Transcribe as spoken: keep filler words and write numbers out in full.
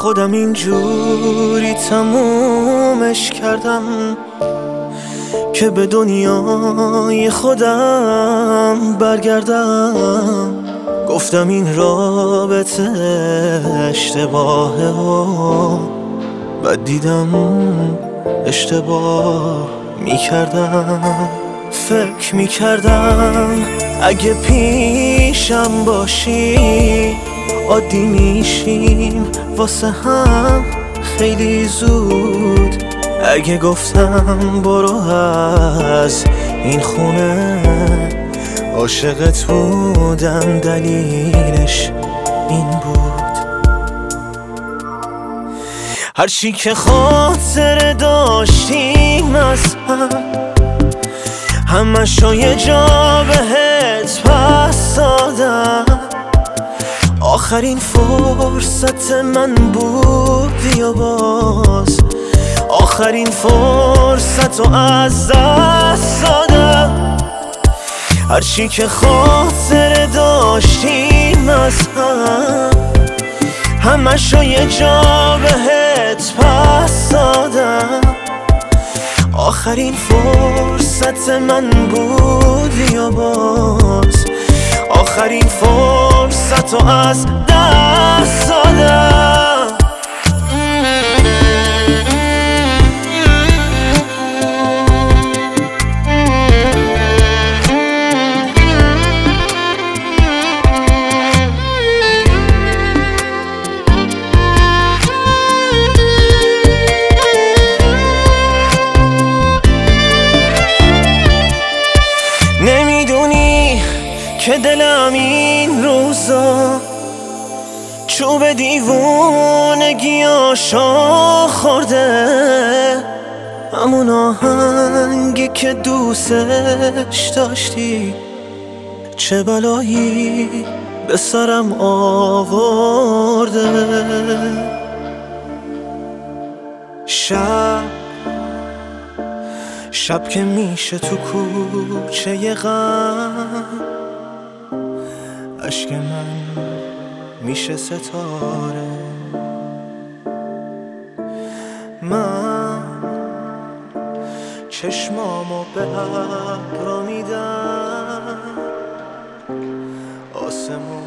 خودم اینجوری تمومش کردم که به دنیای خودم برگردم. گفتم این رابطه اشتباهه و بعد دیدم اشتباه میکردم. فکر میکردم اگه پیشم باشی عادی میشیم واسه هم خیلی زود. اگه گفتم برو از این خونه عاشقت بودم دلیلش این بود. هرچی که خاطر داشتیم از هم همشو یه جا بهت پس دادم. آخرین فرصت من بود یا باز آخرین فرصت رو از دست دادم. هرچی که خاطر داشتیم از هم همشو یه جا بهت پس دادم. آخرین فرصت من بود یا باز آخرین فرصت رو از دست دادم. نمیدونی که دلم این روزا چوب دیوونگیاشو خورده. همون آهنگی که دوستش داشتی چه بلایی به سرم آورده. شب شب که میشه تو کوچه ی غم عشق من میشه ستاره. من چشمامو به ابرا میدم آسمون